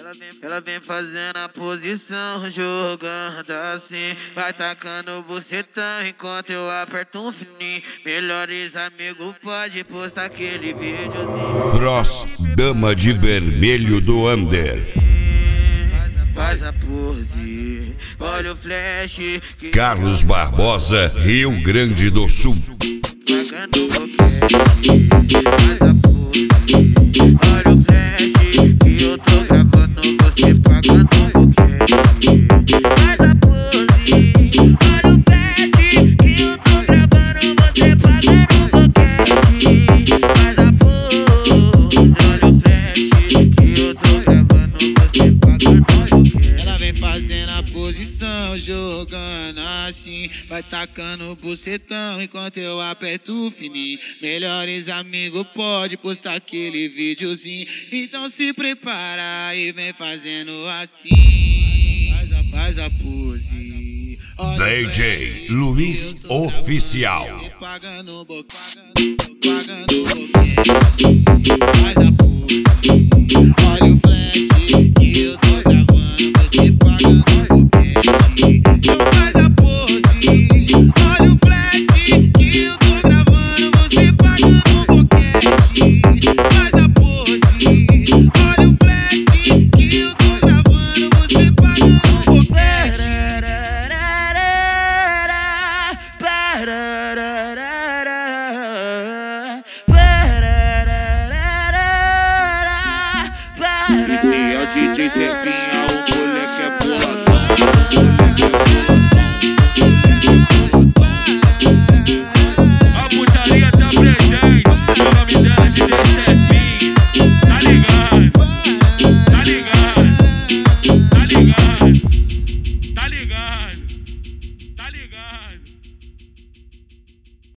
Ela vem fazendo a posição, jogando assim. Vai tacando o bucetão enquanto eu aperto um fininho. Melhores amigos pode postar aquele videozinho. Cross, dama de vermelho do under. Faz a pose, olha o flash. Carlos Barbosa, Rio Grande do Sul. Pagando boquete, faz a pose, olha o flash. Que eu tô gravando você pagando boquete. Faz a pose, olha o flash. Que eu tô gravando você pagando boquete. Faz a pose, olha o flash. Que eu tô gravando você pagando boquete. Ela vem fazendo a posição, jogando assim. Vai tacando o bucetão enquanto eu aperto o fininho. Melhores amigos pode postar aquele videozinho. Então se prepara e vem fazendo assim. Faz a pose. DJ Luiz Oficial. Pagando boquete. Faz a pose. Olha o flash que eu tô gravando você pagando boquete. Então faz a pose. Olha o flash que eu tô gravando você pagando boquete. Faz a pose. Olha o flash que eu tô gravando você pagando boquete. E é o DJ Cepinho.